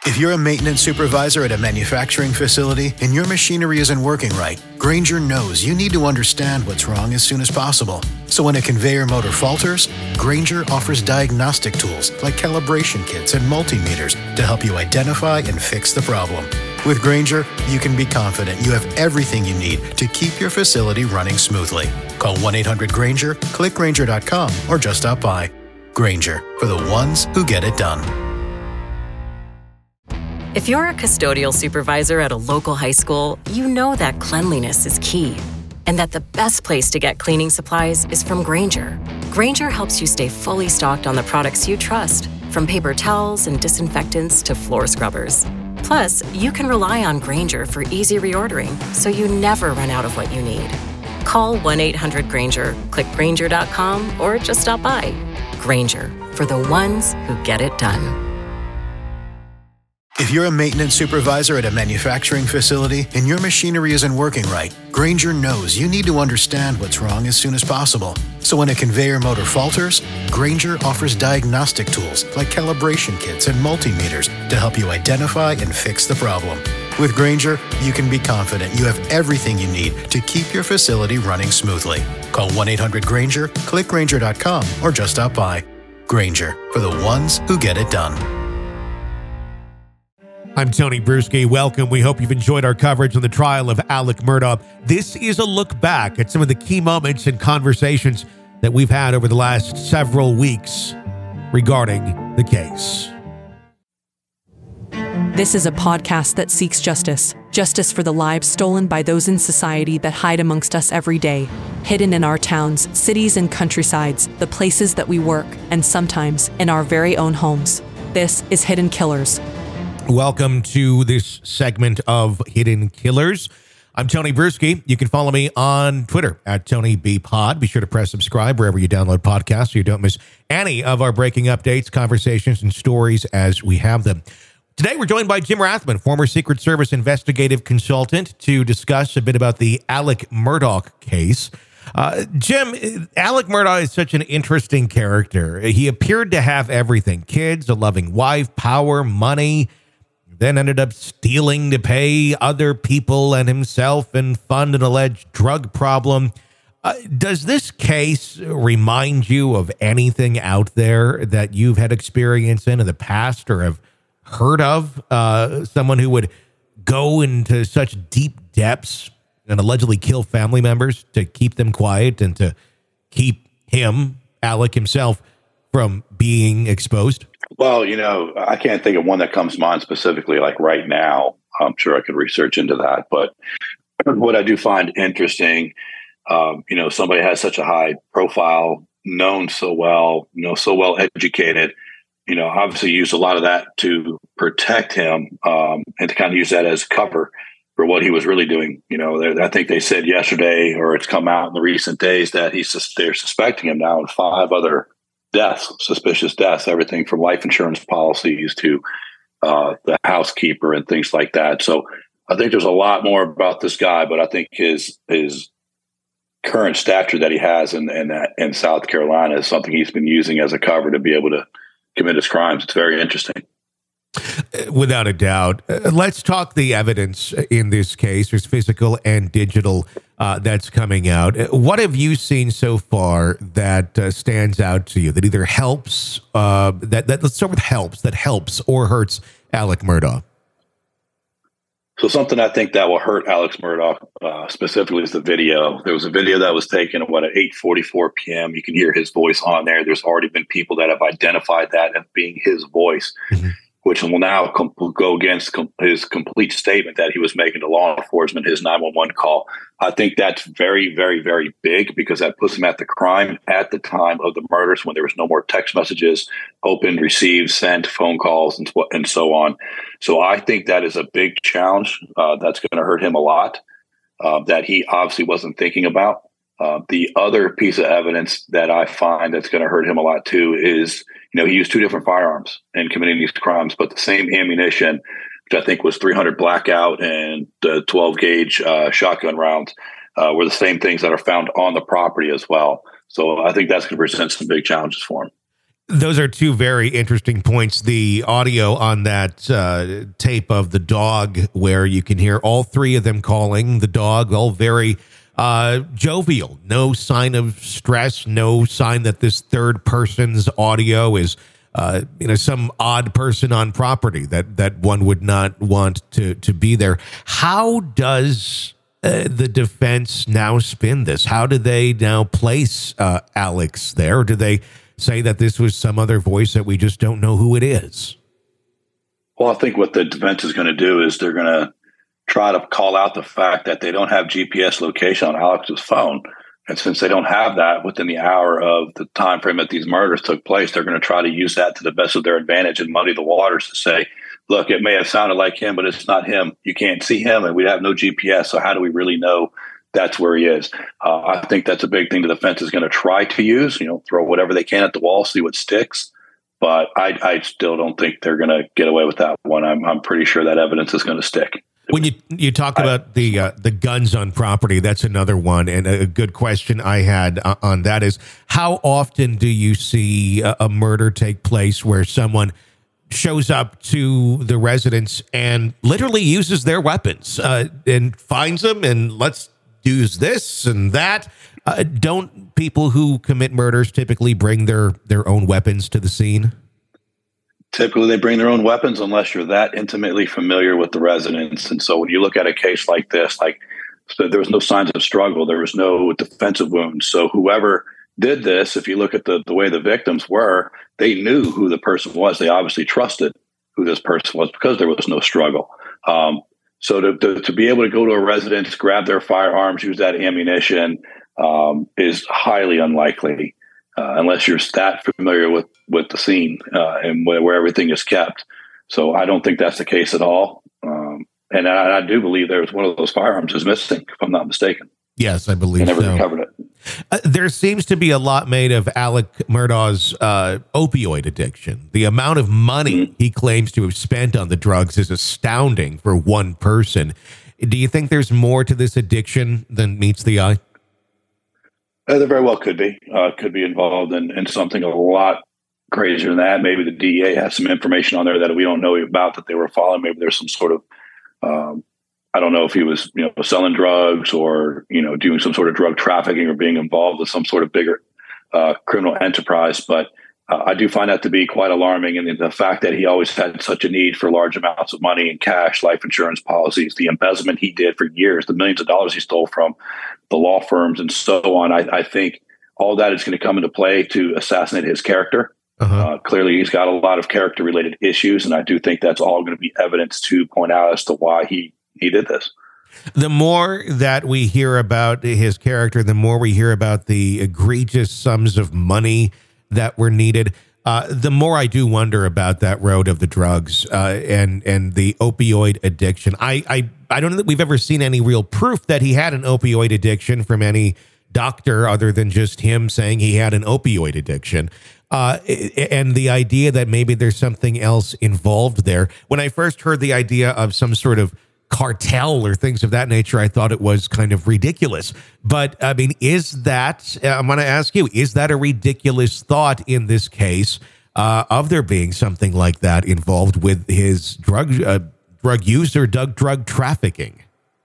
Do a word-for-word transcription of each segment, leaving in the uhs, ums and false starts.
If you're a maintenance supervisor at a manufacturing facility and your machinery isn't working right, Grainger knows you need to understand what's wrong as soon as possible. So when a conveyor motor falters, Grainger offers diagnostic tools like calibration kits and multimeters to help you identify and fix the problem. With Grainger, you can be confident you have everything you need to keep your facility running smoothly. Call one eight hundred Grainger, click Grainger dot com, or just stop by. Grainger, for the ones who get it done. If you're a custodial supervisor at a local high school, you know that cleanliness is key, and that the best place to get cleaning supplies is from Grainger. Grainger helps you stay fully stocked on the products you trust, from paper towels and disinfectants to floor scrubbers. Plus, you can rely on Grainger for easy reordering, so you never run out of what you need. Call one eight hundred Grainger, click Grainger dot com, or just stop by. Grainger, for the ones who get it done. If you're a maintenance supervisor at a manufacturing facility and your machinery isn't working right, Grainger knows you need to understand what's wrong as soon as possible. So when a conveyor motor falters, Grainger offers diagnostic tools like calibration kits and multimeters to help you identify and fix the problem. With Grainger, you can be confident you have everything you need to keep your facility running smoothly. Call one eight hundred Grainger, click Grainger dot com, or just stop by. Grainger, for the ones who get it done. I'm Tony Bruschi. Welcome. We hope you've enjoyed our coverage on the trial of Alec Murdaugh. This is a look back at some of the key moments and conversations that we've had over the last several weeks regarding the case. This is a podcast that seeks justice. Justice for the lives stolen by those in society that hide amongst us every day. Hidden in our towns, cities, and countrysides, the places that we work, and sometimes in our very own homes. This is Hidden Killers. Welcome to this segment of Hidden Killers. I'm Tony Bruschi. You can follow me on Twitter at Tony B Pod. Be sure to press subscribe wherever you download podcasts so you don't miss any of our breaking updates, conversations, and stories as we have them. Today, we're joined by Jim Rathman, former Secret Service investigative consultant, to discuss a bit about the Alec Murdaugh case. Uh, Jim, Alec Murdaugh is such an interesting character. He appeared to have everything: kids, a loving wife, power, money, then ended up stealing to pay other people and himself and fund an alleged drug problem. Uh, does this case remind you of anything out there that you've had experience in in the past or have heard of? Uh, someone who would go into such deep depths and allegedly kill family members to keep them quiet and to keep him, Alec himself, from being exposed? Well, you know, I can't think of one that comes to mind specifically, like right now. I'm sure I could research into that. But what I do find interesting, um, you know, somebody has such a high profile, known so well, you know, so well educated, you know, obviously used a lot of that to protect him um, and to kind of use that as cover for what he was really doing. You know, I think they said yesterday, or it's come out in the recent days, that he's they're suspecting him now in five other deaths, suspicious deaths, everything from life insurance policies to uh, the housekeeper and things like that. So I think there's a lot more about this guy, but I think his his current stature that he has in in, in South Carolina is something he's been using as a cover to be able to commit his crimes. It's very interesting. Without a doubt. Uh, let's talk the evidence in this case. There's physical and digital uh, that's coming out. What have you seen so far that uh, stands out to you, that either helps, uh, that, that let's start with helps, that helps or hurts Alec Murdaugh? So something I think that will hurt Alec Murdaugh uh, specifically is the video. There was a video that was taken at what, at eight forty-four p.m. You can hear his voice on there. There's already been people that have identified that as being his voice. Mm-hmm. Which will now com- go against com- his complete statement that he was making to law enforcement, his nine one one call. I think that's very, very, very big, because that puts him at the crime at the time of the murders, when there was no more text messages, opened, received, sent, phone calls, and, and so on. So I think that is a big challenge uh, that's going to hurt him a lot, uh, that he obviously wasn't thinking about. Uh, the other piece of evidence that I find that's going to hurt him a lot too is, you know, he used two different firearms in committing these crimes, but the same ammunition, which I think was three hundred blackout and uh, twelve gauge uh, shotgun rounds, uh, were the same things that are found on the property as well. So I think that's going to present some big challenges for him. Those are two very interesting points. The audio on that uh, tape of the dog, where you can hear all three of them calling the dog, all very uh, jovial. No sign of stress. No sign that this third person's audio is, uh, you know, some odd person on property that that one would not want to to be there. How does uh, the defense now spin this? How do they now place uh, Alex there? Or do they say that this was some other voice that we just don't know who it is? Well, I think what the defense is going to do is they're going to try to call out the fact that they don't have G P S location on Alex's phone. And since they don't have that within the hour of the time frame that these murders took place, they're going to try to use that to the best of their advantage and muddy the waters to say, look, it may have sounded like him, but it's not him. You can't see him, and we have no G P S. So how do we really know that's where he is? Uh, I think that's a big thing the defense is going to try to use, you know, throw whatever they can at the wall, see what sticks. But I, I still don't think they're going to get away with that one. I'm, I'm pretty sure that evidence is going to stick. When you you talk about the uh, the guns on property, that's another one. And a good question I had uh, on that is, how often do you see a, a murder take place where someone shows up to the residence and literally uses their weapons uh, and finds them and let's use this and that? Uh, don't people who commit murders typically bring their, their own weapons to the scene? Typically, they bring their own weapons unless you're that intimately familiar with the residents. And so when you look at a case like this, like so there was no signs of struggle, there was no defensive wounds. So whoever did this, if you look at the, the way the victims were, they knew who the person was. They obviously trusted who this person was because there was no struggle. Um, so to, to, to be able to go to a residence, grab their firearms, use that ammunition um, is highly unlikely. Uh, unless you're that familiar with, with the scene uh, and where, where everything is kept. So I don't think that's the case at all. Um, and I, I do believe there's one of those firearms is missing, if I'm not mistaken. Yes, I believe they never so. recovered it. Uh, there seems to be a lot made of Alec Murdaugh's uh, opioid addiction. The amount of money mm-hmm. he claims to have spent on the drugs is astounding for one person. Do you think there's more to this addiction than meets the eye? Uh, there very well could be. Uh, could be involved in, in something a lot crazier than that. Maybe the D E A has some information on there that we don't know about that they were following. Maybe there's some sort of, um, I don't know if he was, you know, selling drugs or, you know, doing some sort of drug trafficking or being involved with some sort of bigger uh, criminal enterprise. But uh, I do find that to be quite alarming. And the fact that he always had such a need for large amounts of money in cash, life insurance policies, the embezzlement he did for years, the millions of dollars he stole from the law firms and so on. I, I think all that is going to come into play to assassinate his character. Uh-huh. Uh, clearly, he's got a lot of character-related issues, and I do think that's all going to be evidence to point out as to why he, he did this. The more that we hear about his character, the more we hear about the egregious sums of money that were needed, uh, the more I do wonder about that road of the drugs uh, and and the opioid addiction. I, I I don't know that we've ever seen any real proof that he had an opioid addiction from any doctor other than just him saying he had an opioid addiction. Uh, and the idea that maybe there's something else involved there. When I first heard the idea of some sort of cartel or things of that nature, I thought it was kind of ridiculous. But I mean, is that, I'm going to ask you, is that a ridiculous thought in this case uh, of there being something like that involved with his drug uh, drug use or drug, drug trafficking?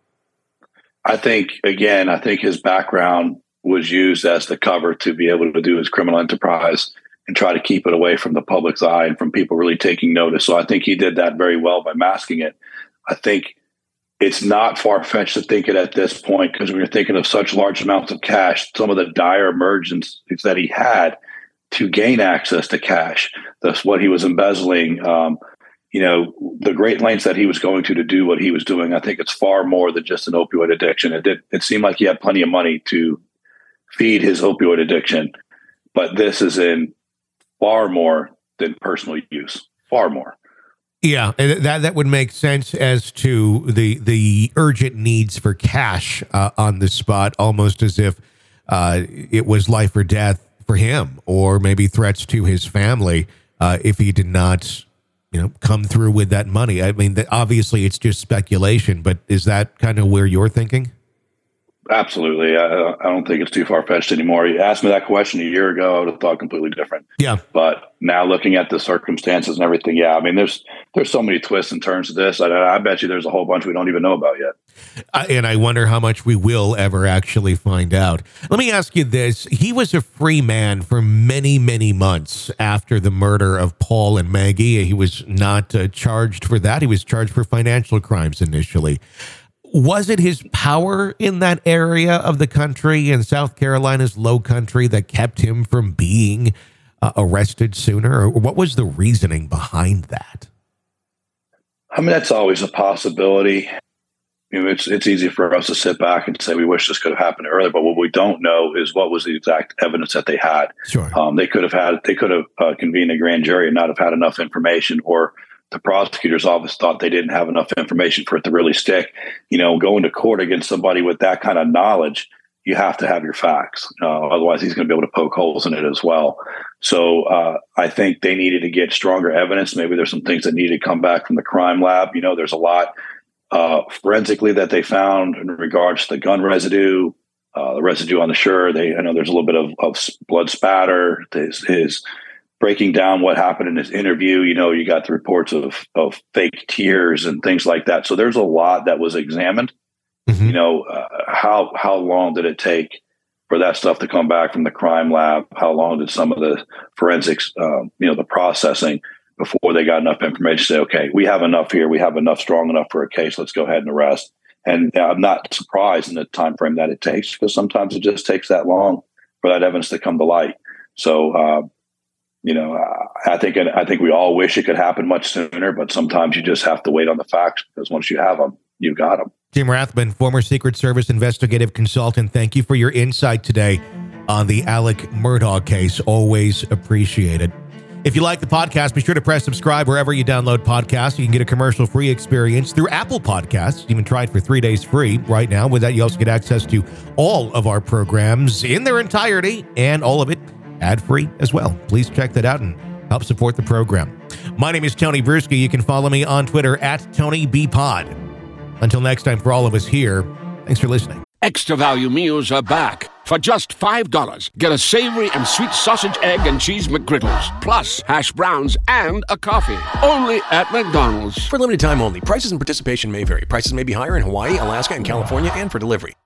I think, again, I think his background was used as the cover to be able to do his criminal enterprise and try to keep it away from the public's eye and from people really taking notice. So I think he did that very well by masking it. I think it's not far-fetched to think it at this point because when you're thinking of such large amounts of cash, some of the dire emergencies that he had to gain access to cash, that's what he was embezzling, um, you know, the great lengths that he was going to to do what he was doing. I think it's far more than just an opioid addiction. It did, it seemed like he had plenty of money to feed his opioid addiction, but this is in far more than personal use, far more. Yeah, that that would make sense as to the the urgent needs for cash uh, on the spot, almost as if uh, it was life or death for him, or maybe threats to his family uh, if he did not, you know, come through with that money. I mean, obviously it's just speculation, but is that kind of where you're thinking? Absolutely. I, I don't think it's too far-fetched anymore. You asked me that question a year ago, I would have thought completely different. Yeah. But now looking at the circumstances and everything, yeah, I mean, there's there's so many twists and turns to this. I, I bet you there's a whole bunch we don't even know about yet. Uh, and I wonder how much we will ever actually find out. Let me ask you this. He was a free man for many, many months after the murder of Paul and Maggie. He was not uh, charged for that. He was charged for financial crimes initially. Was it his power in that area of the country, in South Carolina's low country, that kept him from being uh, arrested sooner? Or what was the reasoning behind that? I mean, that's always a possibility. You know, it's it's easy for us to sit back and say we wish this could have happened earlier, but what we don't know is what was the exact evidence that they had. Sure. Um, they could have had they could have uh, convened a grand jury and not have had enough information, or the prosecutor's office thought they didn't have enough information for it to really stick. You know, going to court against somebody with that kind of knowledge, you have to have your facts. Uh, otherwise, he's going to be able to poke holes in it as well. So uh, I think they needed to get stronger evidence. Maybe there's some things that need to come back from the crime lab. You know, there's a lot uh, forensically that they found in regards to the gun residue, uh, the residue on the shirt. They, I know there's a little bit of, of blood spatter. His, his breaking down what happened in his interview. You know, you got the reports of of fake tears and things like that. So there's a lot that was examined. Mm-hmm. You know, uh, how how long did it take for that stuff to come back from the crime lab? How long did some of the forensics, um, you know, the processing before they got enough information to say, okay, we have enough here. We have enough strong enough for a case. Let's go ahead and arrest. And uh, I'm not surprised in the time frame that it takes, because sometimes it just takes that long for that evidence to come to light. So, uh, You know, I think I think we all wish it could happen much sooner, but sometimes you just have to wait on the facts, because once you have them, you got them. Jim Rathbun, former Secret Service investigative consultant, thank you for your insight today on the Alec Murdaugh case. Always appreciated. If you like the podcast, be sure to press subscribe wherever you download podcasts. You can get a commercial-free experience through Apple Podcasts. You can try it for three days free right now. With that, you also get access to all of our programs in their entirety, and all of it ad-free as well. Please check that out and help support the program. My name is Tony Bruschi. You can follow me on Twitter at Tony B Pod. Until next time, for all of us here, thanks for listening. Extra value meals are back. For just five dollars, get a savory and sweet sausage, egg, and cheese McGriddles, plus hash browns and a coffee. Only at McDonald's. For limited time only. Prices and participation may vary. Prices may be higher in Hawaii, Alaska, and California, and for delivery.